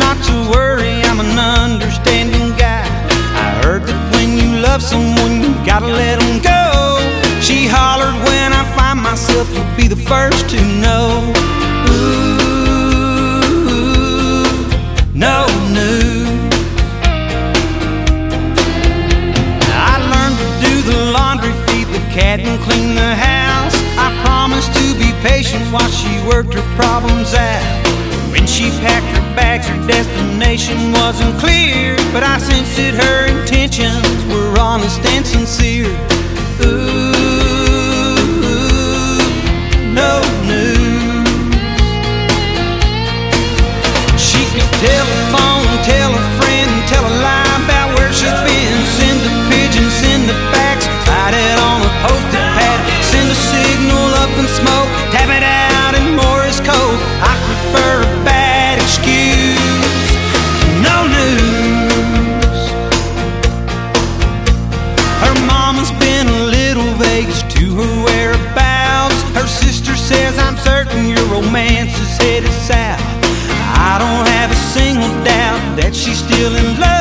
not to worry, I'm an understanding guy. I heard that when you love someone, you gotta let them go. She hollered, when I find myself, you'll be the first to know. Ooh, no news. I learned to do the laundry, feed the cat, and clean the house. I promised to be patient while she worked her problems out. When she packed her bags, her destination wasn't clear, but I sensed that her intentions were honest and sincere. Ooh, no news. She could telephone, tell a friend, tell a lie about where she's been. Send a pigeon, send a fax, write it on a post-it pad, send a signal up in smoke, tap it out in Morse code. I prefer a bad excuse. No news. Her mama's been a little vague as to her whereabouts. Her sister says, I'm certain your romance is headed south. I don't have a single doubt that she's still in love.